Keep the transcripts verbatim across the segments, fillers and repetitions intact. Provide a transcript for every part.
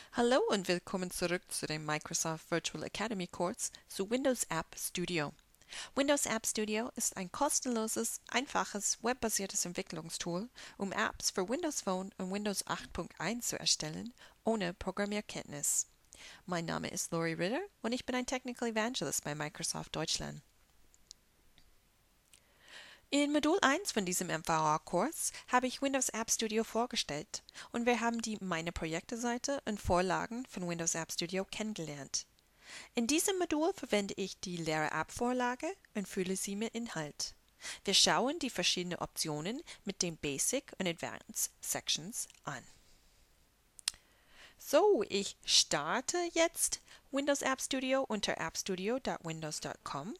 Hallo und willkommen zurück zu dem Microsoft Virtual Academy Kurs zu Windows App Studio. Windows App Studio ist ein kostenloses, einfaches, webbasiertes Entwicklungstool, um Apps für Windows Phone und Windows acht Punkt eins zu erstellen, ohne Programmierkenntnis. Mein Name ist Lori Ritter und ich bin ein Technical Evangelist bei Microsoft Deutschland. In Modul eins von diesem M V A-Kurs habe ich Windows App Studio vorgestellt und wir haben die Meine Projekte-Seite und Vorlagen von Windows App Studio kennengelernt. In diesem Modul verwende ich die leere App-Vorlage und fülle sie mit Inhalt. Wir schauen die verschiedenen Optionen mit den Basic und Advanced Sections an. So, ich starte jetzt Windows App Studio unter appstudio punkt windows punkt com.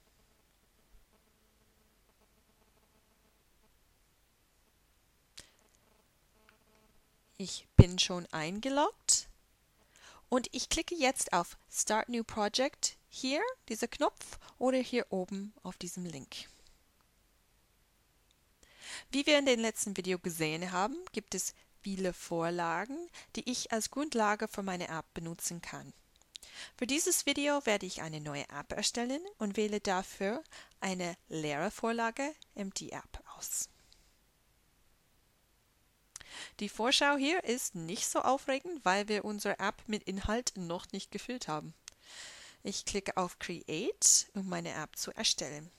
Ich bin schon eingeloggt und ich klicke jetzt auf Start New Project, hier, dieser Knopf, oder hier oben auf diesem Link. Wie wir in dem letzten Video gesehen haben, gibt es viele Vorlagen, die ich als Grundlage für meine App benutzen kann. Für dieses Video werde ich eine neue App erstellen und wähle dafür eine leere Vorlage Empty App aus. Die Vorschau hier ist nicht so aufregend, weil wir unsere App mit Inhalt noch nicht gefüllt haben. Ich klicke auf Create, um meine App zu erstellen.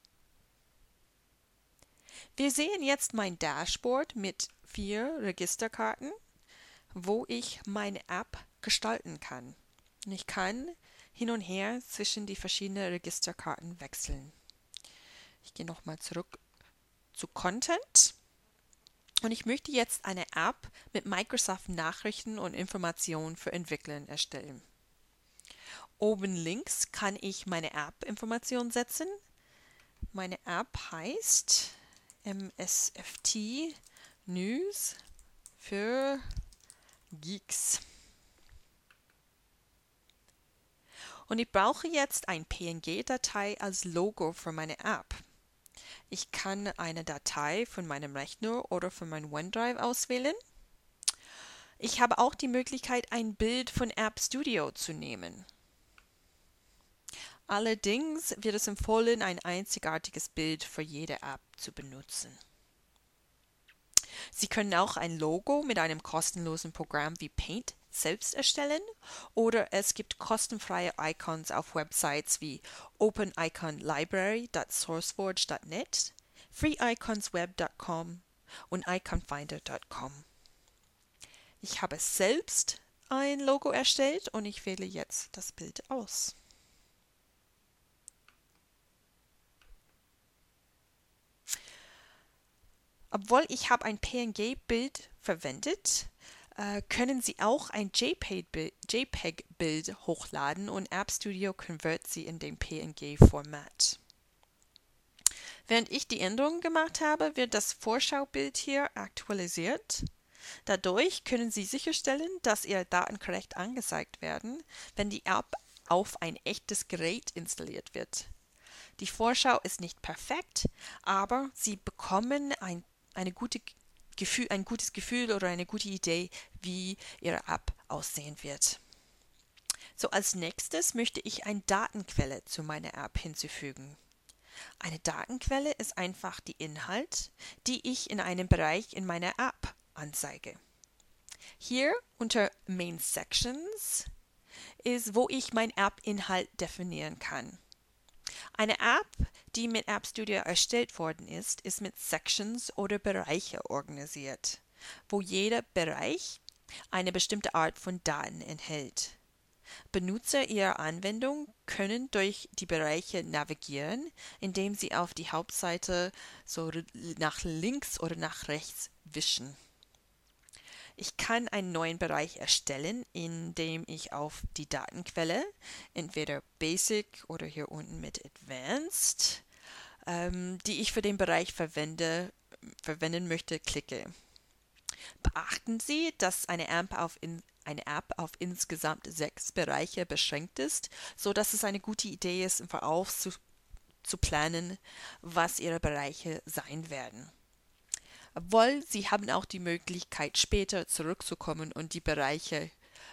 Wir sehen jetzt mein Dashboard mit vier Registerkarten, wo ich meine App gestalten kann. Und ich kann hin und her zwischen die verschiedenen Registerkarten wechseln. Ich gehe nochmal zurück zu Content. Und ich möchte jetzt eine App mit Microsoft Nachrichten und Informationen für Entwickler erstellen. Oben links kann ich meine App-Information setzen. Meine App heißt M S F T News für Geeks. Und ich brauche jetzt ein P N G-Datei als Logo für meine App. Ich kann eine Datei von meinem Rechner oder von meinem OneDrive auswählen. Ich habe auch die Möglichkeit, ein Bild von App Studio zu nehmen. Allerdings wird es empfohlen, ein einzigartiges Bild für jede App zu benutzen. Sie können auch ein Logo mit einem kostenlosen Programm wie Paint selbst erstellen oder es gibt kostenfreie Icons auf Websites wie open icon library punkt sourceforge punkt net, free icons web punkt com und iconfinder punkt com. Ich habe selbst ein Logo erstellt und ich wähle jetzt das Bild aus. Obwohl ich habe ein P N G-Bild verwendet, äh, können Sie auch ein JPEG-Bild hochladen und App Studio konvertiert sie in den P N G-Format. Während ich die Änderungen gemacht habe, wird das Vorschaubild hier aktualisiert. Dadurch können Sie sicherstellen, dass Ihre Daten korrekt angezeigt werden, wenn die App auf ein echtes Gerät installiert wird. Die Vorschau ist nicht perfekt, aber Sie bekommen ein, eine gute Gefühl, ein gutes Gefühl oder eine gute Idee, wie Ihre App aussehen wird. So, als nächstes möchte ich eine Datenquelle zu meiner App hinzufügen. Eine Datenquelle ist einfach die Inhalt, die ich in einem Bereich in meiner App anzeige. Hier unter Main Sections ist, wo ich meinen App-Inhalt definieren kann. Eine App, die mit App Studio erstellt worden ist, ist mit Sections oder Bereiche organisiert, wo jeder Bereich eine bestimmte Art von Daten enthält. Benutzer ihrer Anwendung können durch die Bereiche navigieren, indem sie auf die Hauptseite so nach links oder nach rechts wischen. Ich kann einen neuen Bereich erstellen, indem ich auf die Datenquelle, entweder Basic oder hier unten mit Advanced, ähm, die ich für den Bereich verwende, verwenden möchte, klicke. Beachten Sie, dass eine App auf, in, eine App auf insgesamt sechs Bereiche beschränkt ist, sodass es eine gute Idee ist, im Voraus zu, zu planen, was Ihre Bereiche sein werden. Obwohl, Sie haben auch die Möglichkeit, später zurückzukommen und die Bereiche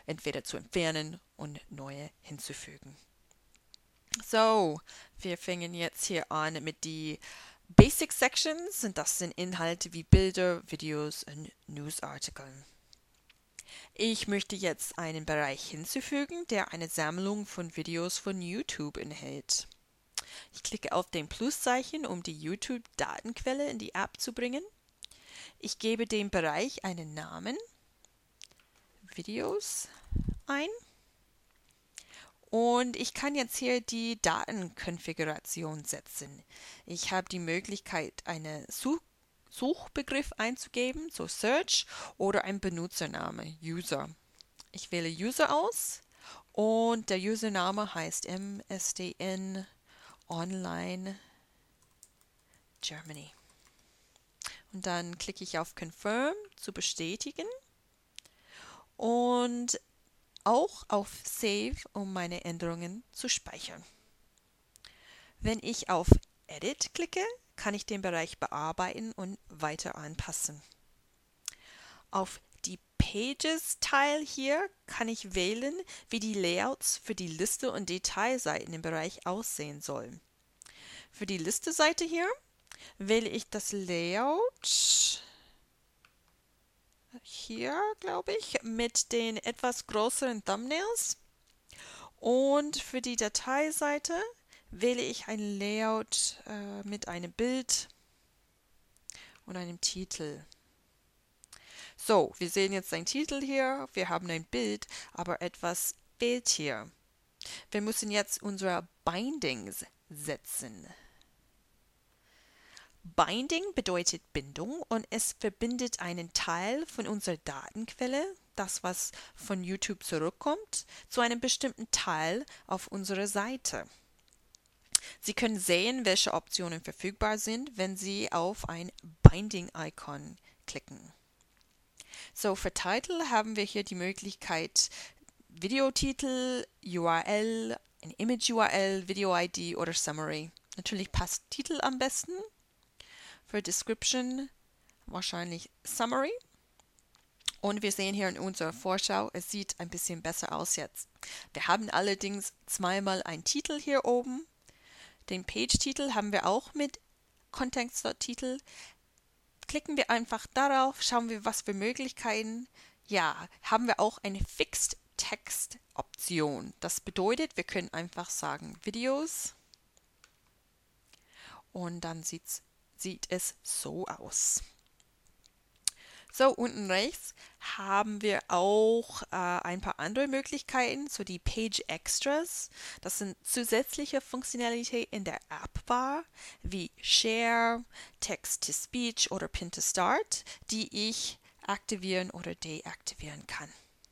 entweder zu entfernen und neue hinzufügen. So, wir fangen jetzt hier an mit die Basic Sections und das sind Inhalte wie Bilder, Videos und Newsartikeln. Ich möchte jetzt einen Bereich hinzufügen, der eine Sammlung von Videos von YouTube enthält. Ich klicke auf den Pluszeichen, um die YouTube-Datenquelle in die App zu bringen. Ich gebe dem Bereich einen Namen, Videos, ein. Und ich kann jetzt hier die Datenkonfiguration setzen. Ich habe die Möglichkeit, einen Such Suchbegriff einzugeben, so Search, oder ein Benutzername, User. Ich wähle User aus und der Username heißt M S D N Online Germany. Und dann klicke ich auf Confirm, zu bestätigen, und auch auf Save, um meine Änderungen zu speichern. Wenn ich auf Edit klicke, kann ich den Bereich bearbeiten und weiter anpassen. Auf die Pages-Teil hier kann ich wählen, wie die Layouts für die Liste und Detailseiten im Bereich aussehen sollen. Für die Liste-Seite hier wähle ich das Layout hier, glaube ich, mit den etwas größeren Thumbnails. Und für die Dateiseite wähle ich ein Layout äh, mit einem Bild und einem Titel. So, wir sehen jetzt einen Titel hier, wir haben ein Bild, aber etwas fehlt hier. Wir müssen jetzt unsere Bindings setzen. Binding bedeutet Bindung und es verbindet einen Teil von unserer Datenquelle, das was von YouTube zurückkommt, zu einem bestimmten Teil auf unserer Seite. Sie können sehen, welche Optionen verfügbar sind, wenn Sie auf ein Binding-Icon klicken. So, für Titel haben wir hier die Möglichkeit, Videotitel, U R L, ein Image-U R L, Video-I D oder Summary. Natürlich passt Titel am besten. Für Description wahrscheinlich Summary. Und wir sehen hier in unserer Vorschau, es sieht ein bisschen besser aus jetzt. Wir haben allerdings zweimal einen Titel hier oben. Den Page-Titel haben wir auch mit Kontext.titel. Klicken wir einfach darauf, schauen wir, was für Möglichkeiten. Ja, haben wir auch eine Fixed-Text-Option. Das bedeutet, wir können einfach sagen Videos und dann sieht's sieht es so aus. So, unten rechts haben wir auch äh, ein paar andere Möglichkeiten, so die Page Extras. Das sind zusätzliche Funktionalitäten in der App-Bar, wie Share, Text-to-Speech oder Pin-to-Start, die ich aktivieren oder deaktivieren kann.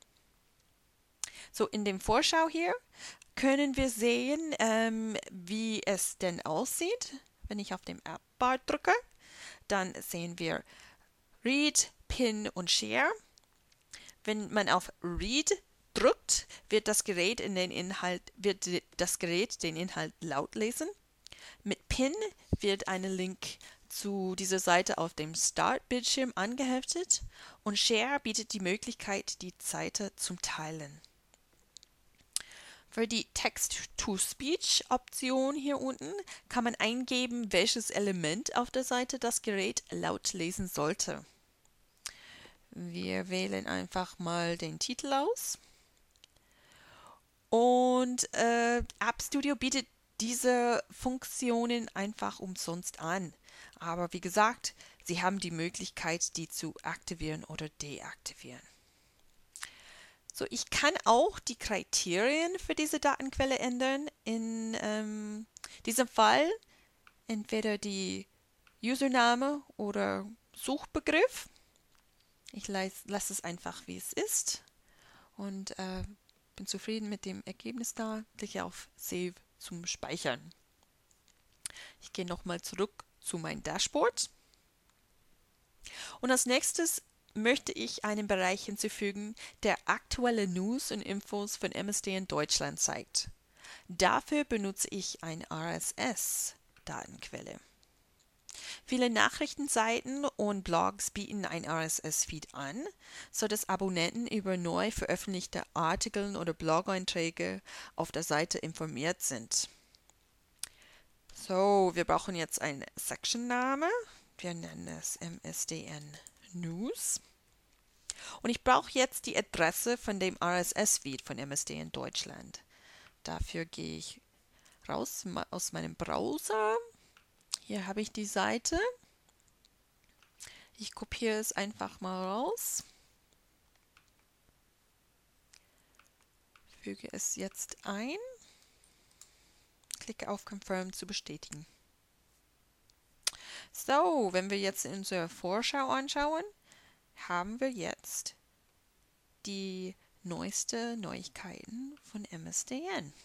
So, in dem Vorschau hier können wir sehen, ähm, wie es denn aussieht. Wenn ich auf dem App-Bar drücke, dann sehen wir Read, Pin und Share. Wenn man auf Read drückt, wird das Gerät in den Inhalt, wird das Gerät den Inhalt laut lesen. Mit Pin wird ein Link zu dieser Seite auf dem Start-Bildschirm angeheftet und Share bietet die Möglichkeit, die Seite zu teilen. Für die Text-to-Speech-Option hier unten kann man eingeben, welches Element auf der Seite das Gerät laut lesen sollte. Wir wählen einfach mal den Titel aus. Und äh, App Studio bietet diese Funktionen einfach umsonst an. Aber wie gesagt, Sie haben die Möglichkeit, die zu aktivieren oder deaktivieren. So, ich kann auch die Kriterien für diese Datenquelle ändern. In ähm, diesem Fall entweder die Username oder Suchbegriff. Ich lasse es einfach, wie es ist und äh, bin zufrieden mit dem Ergebnis da. Klicke auf Save zum Speichern. Ich gehe nochmal zurück zu meinem Dashboard. Und als nächstes möchte ich einen Bereich hinzufügen, der aktuelle News und Infos von M S D in Deutschland zeigt. Dafür benutze ich eine R S S-Datenquelle. Viele Nachrichtenseiten und Blogs bieten ein R S S-Feed an, sodass Abonnenten über neu veröffentlichte Artikel oder Blog-Einträge auf der Seite informiert sind. So, wir brauchen jetzt einen Section-Name. Wir nennen es M S D N News. Und ich brauche jetzt die Adresse von dem R S S-Feed von M S D N Deutschland. Dafür gehe ich raus aus meinem Browser. Hier habe ich die Seite. Ich kopiere es einfach mal raus. Füge es jetzt ein. Klicke auf Confirm zu bestätigen. So, wenn wir jetzt in unsere Vorschau anschauen, haben wir jetzt die neueste Neuigkeiten von M S D N.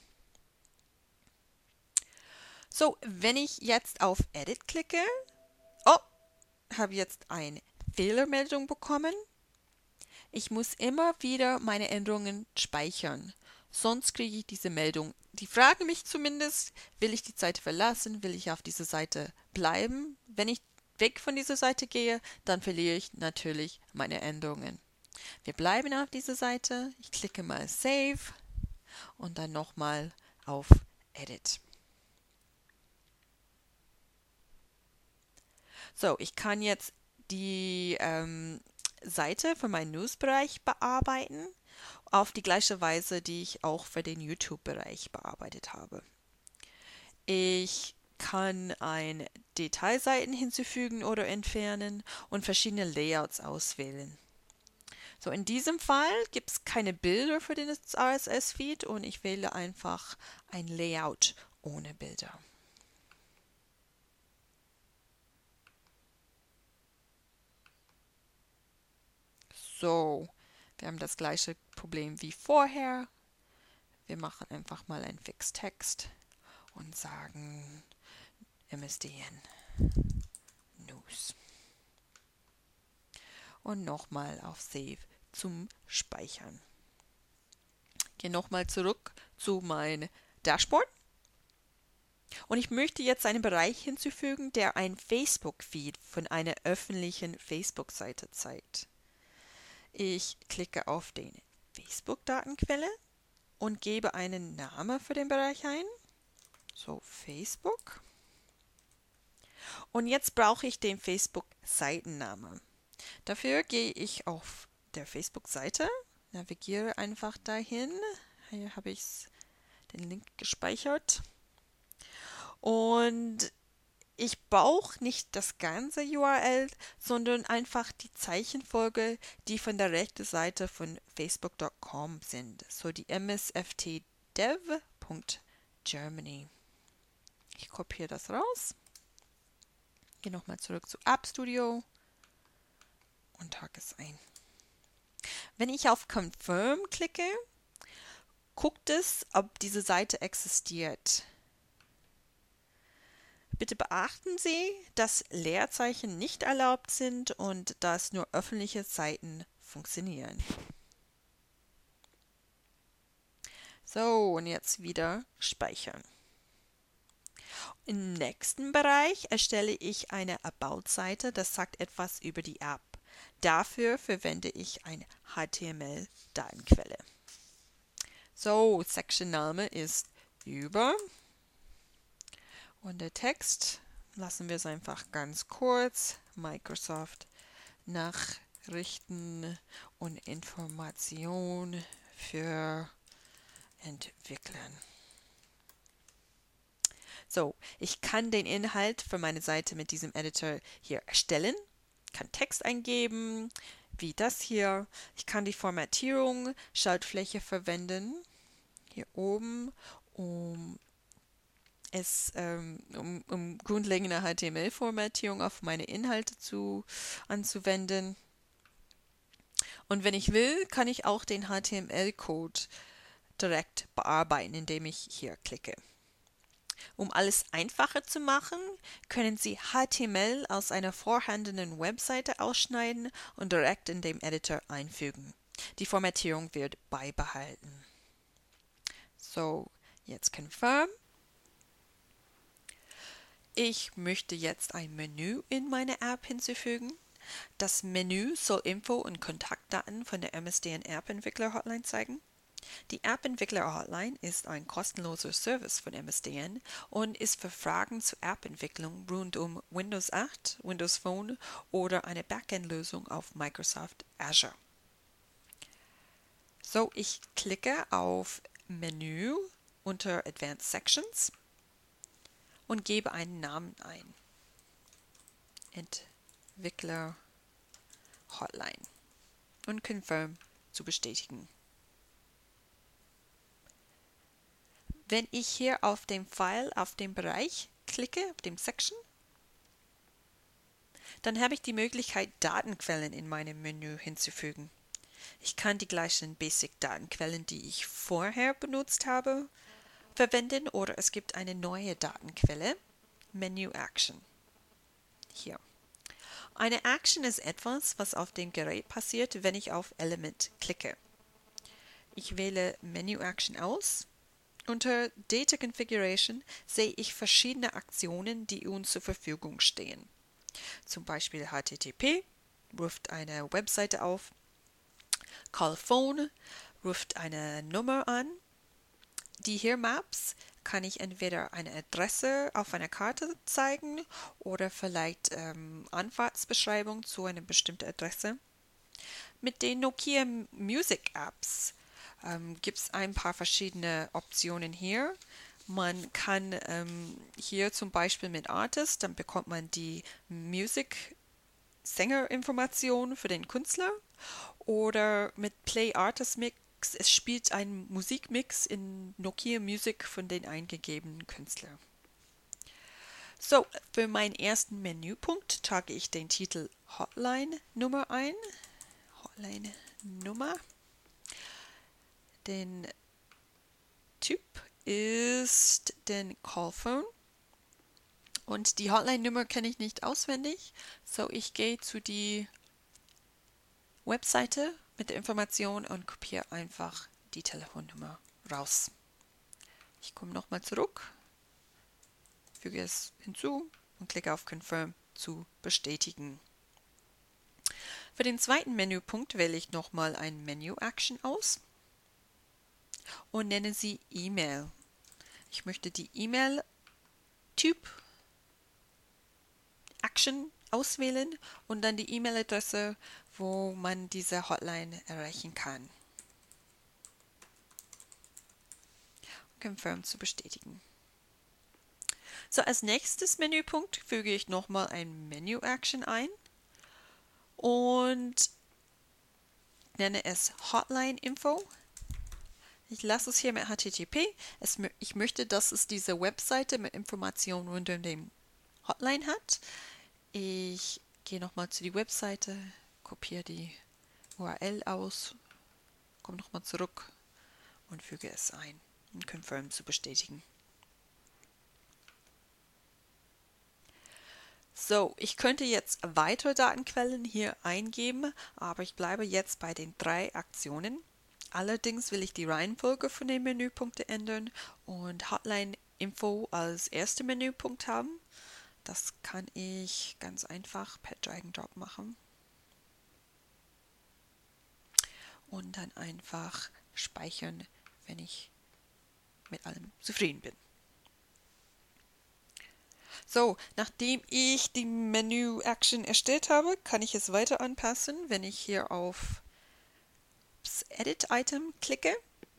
So, wenn ich jetzt auf Edit klicke, oh, habe jetzt eine Fehlermeldung bekommen. Ich muss immer wieder meine Änderungen speichern, sonst kriege ich diese Meldung. Die fragen mich zumindest, will ich die Seite verlassen, will ich auf dieser Seite bleiben. Wenn ich weg von dieser Seite gehe, dann verliere ich natürlich meine Änderungen. Wir bleiben auf dieser Seite. Ich klicke mal Save und dann nochmal auf Edit. So, ich kann jetzt die ähm, Seite für meinen News-Bereich bearbeiten, auf die gleiche Weise, die ich auch für den YouTube-Bereich bearbeitet habe. Ich kann ein Detailseiten hinzufügen oder entfernen und verschiedene Layouts auswählen. So, in diesem Fall gibt es keine Bilder für den R S S-Feed und ich wähle einfach ein Layout ohne Bilder. So, wir haben das gleiche Problem wie vorher. Wir machen einfach mal einen Fixtext und sagen M S D N News. Und nochmal auf Save zum Speichern. Gehe nochmal zurück zu meinem Dashboard. Und ich möchte jetzt einen Bereich hinzufügen, der ein Facebook-Feed von einer öffentlichen Facebook-Seite zeigt. Ich klicke auf den Facebook-Datenquelle und gebe einen Namen für den Bereich ein. So, Facebook. Und jetzt brauche ich den Facebook-Seitennamen. Dafür gehe ich auf der Facebook-Seite, navigiere einfach dahin. Hier habe ich den Link gespeichert. Und ich brauche nicht das ganze U R L, sondern einfach die Zeichenfolge, die von der rechten Seite von facebook Punkt com sind. So die m s f t dev Punkt germany. Ich kopiere das raus. Gehe nochmal zurück zu App Studio und trage es ein. Wenn ich auf Confirm klicke, guckt es, ob diese Seite existiert. Bitte beachten Sie, dass Leerzeichen nicht erlaubt sind und dass nur öffentliche Seiten funktionieren. So, und jetzt wieder speichern. Im nächsten Bereich erstelle ich eine About-Seite, das sagt etwas über die App. Dafür verwende ich eine H T M L-Datenquelle. So, Section-Name ist über. Und der Text, lassen wir es einfach ganz kurz. Microsoft Nachrichten und Information für Entwickler. So, ich kann den Inhalt für meine Seite mit diesem Editor hier erstellen, kann Text eingeben, wie das hier. Ich kann die Formatierung, Schaltfläche verwenden, hier oben, um es ähm, um, um grundlegende H T M L-Formatierung auf meine Inhalte zu, anzuwenden. Und wenn ich will, kann ich auch den H T M L-Code direkt bearbeiten, indem ich hier klicke. Um alles einfacher zu machen, können Sie H T M L aus einer vorhandenen Webseite ausschneiden und direkt in dem Editor einfügen. Die Formatierung wird beibehalten. So, jetzt Confirm. Ich möchte jetzt ein Menü in meine App hinzufügen. Das Menü soll Info und Kontaktdaten von der M S D N App Entwickler Hotline zeigen. Die App Entwickler Hotline ist ein kostenloser Service von M S D N und ist für Fragen zur App-Entwicklung rund um Windows acht, Windows Phone oder eine Backend-Lösung auf Microsoft Azure. So, ich klicke auf Menü unter Advanced Sections und gebe einen Namen ein. Entwickler Hotline und Confirm zu bestätigen. Wenn ich hier auf dem Pfeil, auf dem Bereich klicke, auf dem Section, dann habe ich die Möglichkeit, Datenquellen in meinem Menü hinzufügen. Ich kann die gleichen Basic-Datenquellen, die ich vorher benutzt habe, verwenden oder es gibt eine neue Datenquelle, Menu Action. Hier. Eine Action ist etwas, was auf dem Gerät passiert, wenn ich auf Element klicke. Ich wähle Menu Action aus. Unter Data Configuration sehe ich verschiedene Aktionen, die uns zur Verfügung stehen. Zum Beispiel H T T P ruft eine Webseite auf, Call Phone ruft eine Nummer an. Die hier Maps kann ich entweder eine Adresse auf einer Karte zeigen oder vielleicht ähm, Anfahrtsbeschreibung zu einer bestimmten Adresse. Mit den Nokia Music Apps ähm, gibt es ein paar verschiedene Optionen hier. Man kann ähm, hier zum Beispiel mit Artist, dann bekommt man die Music-Sänger-Information für den Künstler oder mit Play Artist Mix, es spielt ein Musikmix in Nokia Music von den eingegebenen Künstlern. So, für meinen ersten Menüpunkt trage ich den Titel Hotline Nummer ein. Hotline Nummer. Den Typ ist den Callphone und die Hotline-Nummer kenne ich nicht auswendig, so ich gehe zu die Webseite mit der Information und kopiere einfach die Telefonnummer raus. Ich komme nochmal zurück, füge es hinzu und klicke auf Confirm zu bestätigen. Für den zweiten Menüpunkt wähle ich nochmal ein Menu-Action aus und nenne sie E-Mail. Ich möchte die E-Mail-Typ Action auswählen und dann die E-Mail-Adresse, wo man diese Hotline erreichen kann. Confirm zu bestätigen. So, als nächstes Menüpunkt füge ich nochmal ein Menu-Action ein und nenne es Hotline-Info. Ich lasse es hier mit H T T P. Es, ich möchte, dass es diese Webseite mit Informationen rund um den Hotline hat. Ich gehe nochmal zu die Webseite, kopiere die U R L aus, komme nochmal zurück und füge es ein, um Confirm zu bestätigen. So, ich könnte jetzt weitere Datenquellen hier eingeben, aber ich bleibe jetzt bei den drei Aktionen. Allerdings will ich die Reihenfolge von den Menüpunkten ändern und Hotline Info als erster Menüpunkt haben. Das kann ich ganz einfach per Drag and Drop machen. Und dann einfach speichern, wenn ich mit allem zufrieden bin. So, nachdem ich die Menü-Action erstellt habe, kann ich es weiter anpassen, wenn ich hier auf das Edit-Item klicke.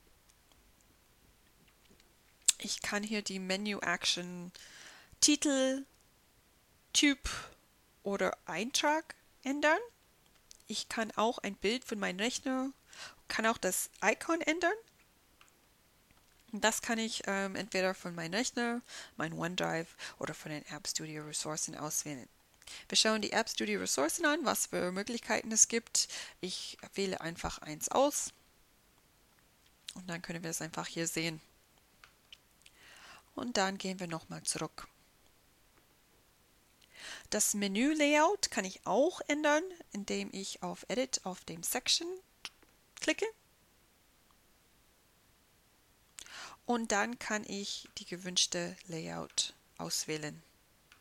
Ich kann hier die Menü-Action Titel, Typ oder Eintrag ändern. Ich kann auch ein Bild von meinem Rechner, kann auch das Icon ändern. Das kann ich ähm, entweder von meinem Rechner, mein OneDrive oder von den App Studio Ressourcen auswählen. Wir schauen die App Studio Ressourcen an, was für Möglichkeiten es gibt. Ich wähle einfach eins aus und dann können wir es einfach hier sehen. Und dann gehen wir nochmal zurück. Das Menü-Layout kann ich auch ändern, indem ich auf Edit auf dem Section klicke. Und dann kann ich die gewünschte Layout auswählen.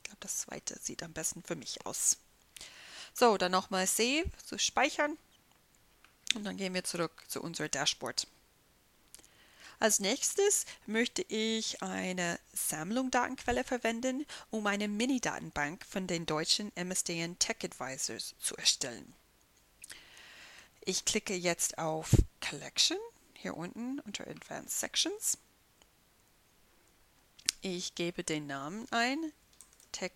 glaube, das zweite sieht am besten für mich aus. So, dann nochmal Save, so speichern. Und dann gehen wir zurück zu unserem Dashboard. Als nächstes möchte ich eine Sammlung Datenquelle verwenden, um eine Mini-Datenbank von den deutschen M S D N Tech Advisors zu erstellen. Ich klicke jetzt auf Collection, hier unten unter Advanced Sections. Ich gebe den Namen ein, Tech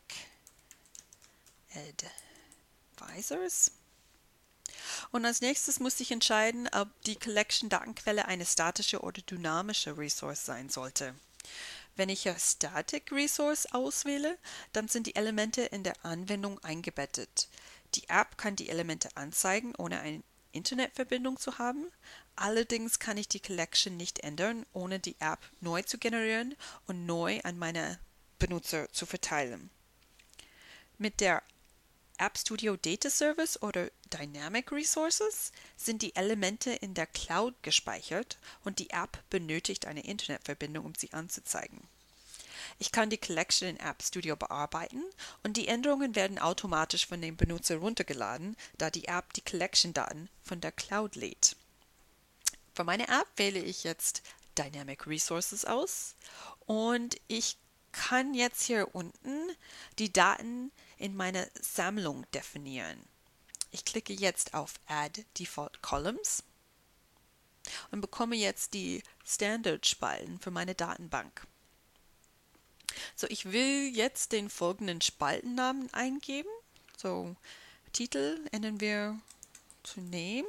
Advisors. Und als nächstes muss ich entscheiden, ob die Collection-Datenquelle eine statische oder dynamische Resource sein sollte. Wenn ich ja Static Resource auswähle, dann sind die Elemente in der Anwendung eingebettet. Die App kann die Elemente anzeigen, ohne eine Internetverbindung zu haben. Allerdings kann ich die Collection nicht ändern, ohne die App neu zu generieren und neu an meine Benutzer zu verteilen. Mit der App Studio Data Service oder Dynamic Resources sind die Elemente in der Cloud gespeichert und die App benötigt eine Internetverbindung, um sie anzuzeigen. Ich kann die Collection in App Studio bearbeiten und die Änderungen werden automatisch von dem Benutzer runtergeladen, da die App die Collection-Daten von der Cloud lädt. Für meine App wähle ich jetzt Dynamic Resources aus und ich kann jetzt hier unten die Daten in meiner Sammlung definieren. Ich klicke jetzt auf Add Default Columns und bekomme jetzt die Standard-Spalten für meine Datenbank. So, ich will jetzt den folgenden Spaltennamen eingeben. So, Titel ändern wir zu Name.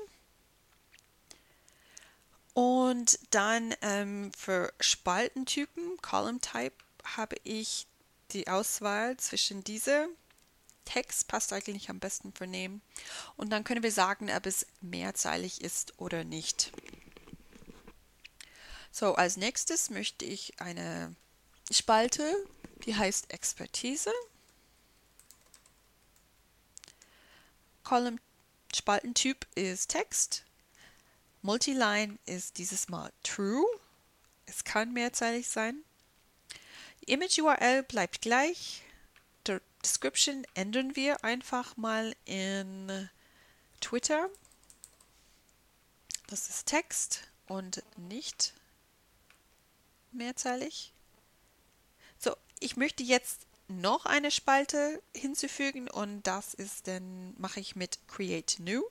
Und dann ähm, für Spaltentypen, Column Type, habe ich die Auswahl zwischen diese. Text passt eigentlich am besten für Name. Und dann können wir sagen, ob es mehrzeilig ist oder nicht. So, als nächstes möchte ich eine Spalte, die heißt Expertise. Column Spaltentyp ist Text. Multiline ist dieses Mal True. Es kann mehrzeilig sein. Die Image U R L bleibt gleich. Die Description ändern wir einfach mal in Twitter. Das ist Text und nicht mehrzeilig. So, ich möchte jetzt noch eine Spalte hinzufügen und das ist dann, mache ich mit Create New,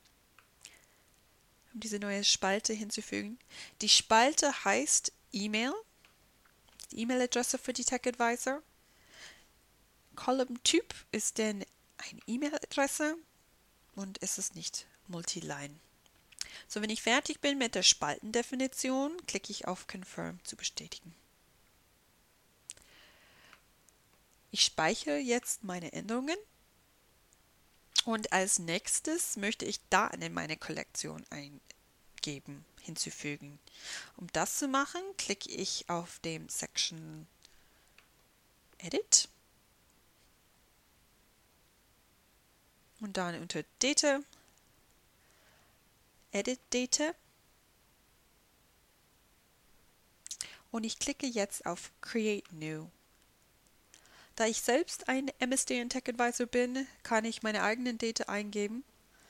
um diese neue Spalte hinzufügen. Die Spalte heißt E-Mail, die E-Mail-Adresse für die Tech Advisor. Column-Typ ist dann eine E-Mail-Adresse und es ist nicht Multiline. So, wenn ich fertig bin mit der Spaltendefinition, klicke ich auf Confirm zu bestätigen. Ich speichere jetzt meine Änderungen und als nächstes möchte ich Daten in meine Kollektion eingeben, hinzufügen. Um das zu machen, klicke ich auf dem Section Edit und dann unter Data, Edit Data und ich klicke jetzt auf Create New. Da ich selbst ein M S D N Tech Advisor bin, kann ich meine eigenen Daten eingeben.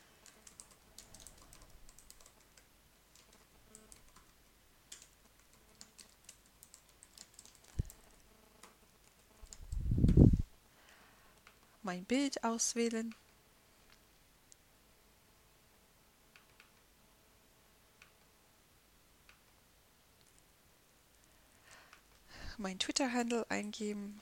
Mein Bild auswählen. Mein Twitter-Handle eingeben.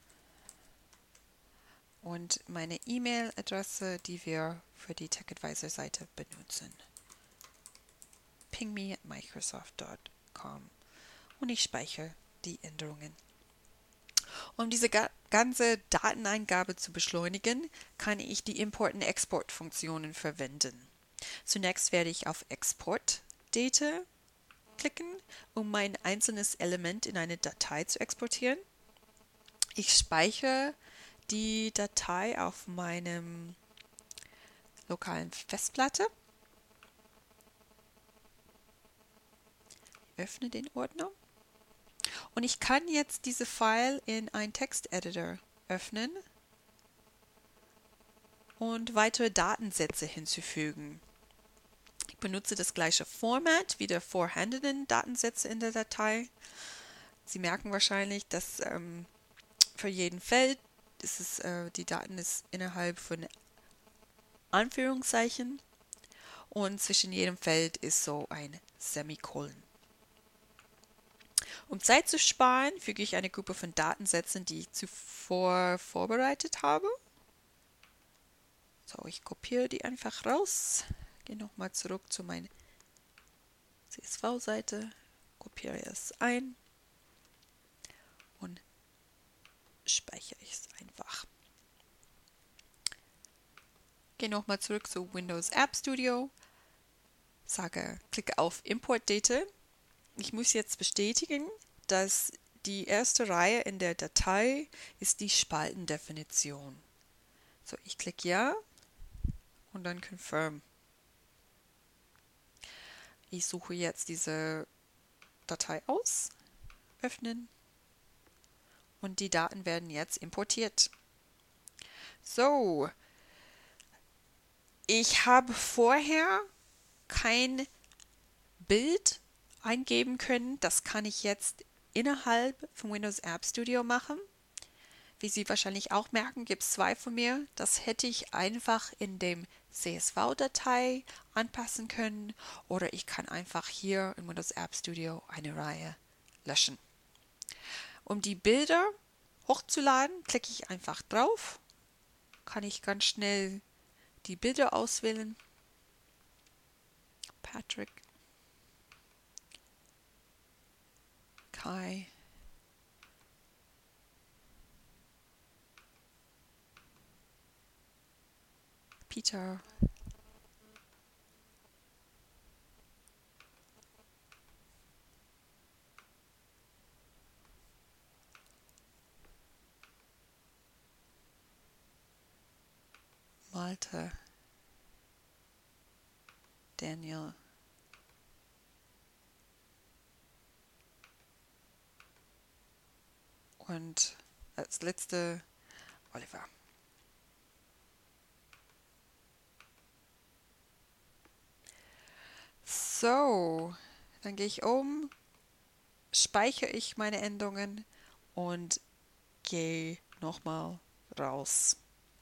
Und meine E-Mail-Adresse, die wir für die Tech Advisor Seite benutzen. ping me at microsoft dot com. Und ich speichere die Änderungen. Um diese ga ganze Dateneingabe zu beschleunigen, kann ich die Import- und Export-Funktionen verwenden. Zunächst werde ich auf Export Data klicken, um mein einzelnes Element in eine Datei zu exportieren. Ich speichere die Datei auf meinem lokalen Festplatte. Öffne den Ordner. Und ich kann jetzt diese File in einen Texteditor öffnen und weitere Datensätze hinzufügen. Ich benutze das gleiche Format wie der vorhandenen Datensätze in der Datei. Sie merken wahrscheinlich, dass ähm, für jeden Feld ist es, äh, die Daten ist innerhalb von Anführungszeichen und zwischen jedem Feld ist so ein Semikolon. Um Zeit zu sparen, füge ich eine Gruppe von Datensätzen, die ich zuvor vorbereitet habe. So, ich kopiere die einfach raus, gehe nochmal zurück zu meiner C S V-Seite, kopiere es ein und speichere es einfach. Gehe nochmal zurück zu Windows App Studio, sage, klicke auf Import Data. Ich muss jetzt bestätigen, dass die erste Reihe in der Datei ist die Spaltendefinition. So, ich klicke Ja und dann Confirm. Ich suche jetzt diese Datei aus, öffnen und die Daten werden jetzt importiert. So, ich habe vorher kein Bild eingeben können. Das kann ich jetzt innerhalb von Windows App Studio machen. Wie Sie wahrscheinlich auch merken, gibt es zwei von mir. Das hätte ich einfach in dem C S V-Datei anpassen können oder ich kann einfach hier in Windows App Studio eine Reihe löschen. Um die Bilder hochzuladen, klicke ich einfach drauf. Kann ich ganz schnell die Bilder auswählen. Patrick, Kai, Peter, Malte, Daniel, und als letzte Oliver. So, dann gehe ich um, speichere ich meine Änderungen und gehe nochmal raus.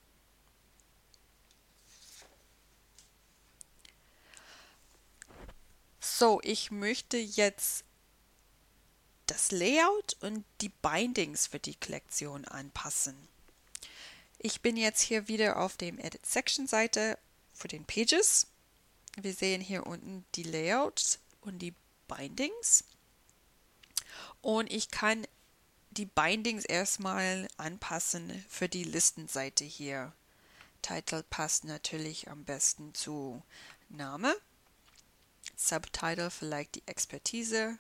So, ich möchte jetzt das Layout und die Bindings für die Kollektion anpassen. Ich bin jetzt hier wieder auf dem Edit Section Seite für den Pages. Wir sehen hier unten die Layouts und die Bindings. Und ich kann die Bindings erstmal anpassen für die Listenseite hier. Title passt natürlich am besten zu Name. Subtitle vielleicht die Expertise.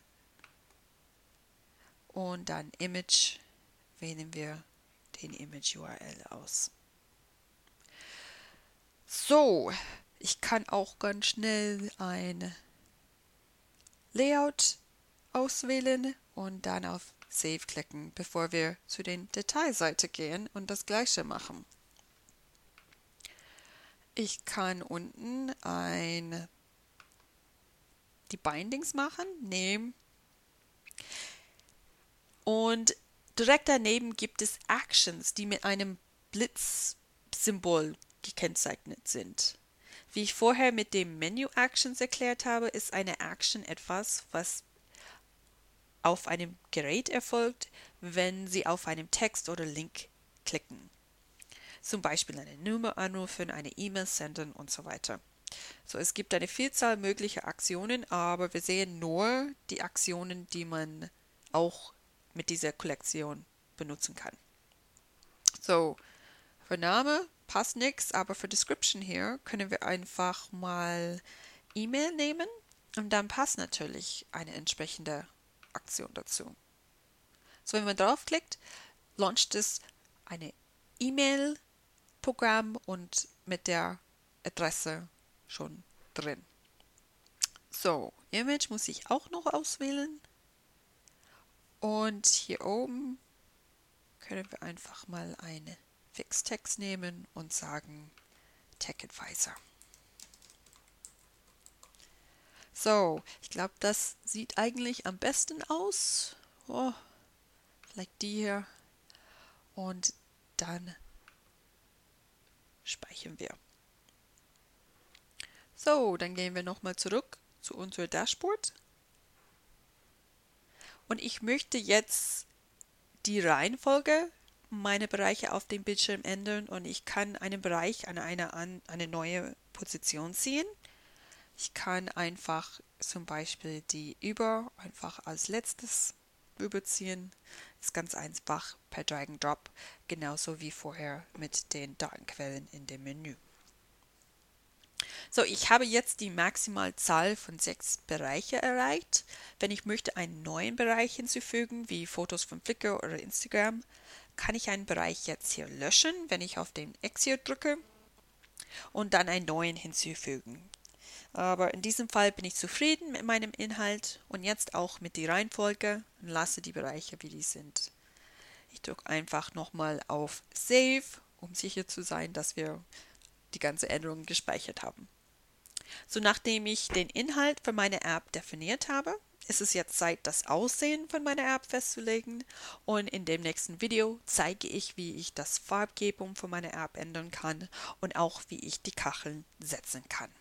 Und dann Image wählen wir den Image U R L aus. So, ich kann auch ganz schnell ein Layout auswählen und dann auf Save klicken, bevor wir zu den Detailseite gehen und das gleiche machen. Ich kann unten ein, die Bindings machen, nehmen und direkt daneben gibt es Actions, die mit einem Blitzsymbol gekennzeichnet sind. Wie ich vorher mit dem Menu Actions erklärt habe, ist eine Action etwas, was auf einem Gerät erfolgt, wenn Sie auf einen Text oder Link klicken. Zum Beispiel eine Nummer anrufen, eine E-Mail senden und so weiter. So, es gibt eine Vielzahl möglicher Aktionen, aber wir sehen nur die Aktionen, die man auch mit dieser Kollektion benutzen kann. So, für Name passt nichts, aber für Description hier können wir einfach mal E-Mail nehmen und dann passt natürlich eine entsprechende Aktion dazu. So, wenn man draufklickt, launcht es eine E-Mail-Programm und mit der Adresse schon drin. So, Image muss ich auch noch auswählen. Und hier oben können wir einfach mal einen Fixtext nehmen und sagen TechAdvisor. So, ich glaube, das sieht eigentlich am besten aus. Oh, vielleicht die hier. Und dann speichern wir. So, dann gehen wir nochmal zurück zu unserem Dashboard. Und ich möchte jetzt die Reihenfolge meiner Bereiche auf dem Bildschirm ändern und ich kann einen Bereich an eine, an eine neue Position ziehen. Ich kann einfach zum Beispiel die Über einfach als letztes überziehen. Ist ganz einfach per Drag and Drop, genauso wie vorher mit den Datenquellen in dem Menü. So, ich habe jetzt die Maximalzahl von sechs Bereiche erreicht. Wenn ich möchte einen neuen Bereich hinzufügen, wie Fotos von Flickr oder Instagram, kann ich einen Bereich jetzt hier löschen, wenn ich auf den X hier drücke und dann einen neuen hinzufügen. Aber in diesem Fall bin ich zufrieden mit meinem Inhalt und jetzt auch mit der Reihenfolge und lasse die Bereiche, wie die sind. Ich drücke einfach nochmal auf Save, um sicher zu sein, dass wir die ganze Änderung gespeichert haben. So, nachdem ich den Inhalt für meine App definiert habe, ist es jetzt Zeit, das Aussehen von meiner App festzulegen. Und in dem nächsten Video zeige ich, wie ich das Farbgebung von meiner App ändern kann und auch, wie ich die Kacheln setzen kann.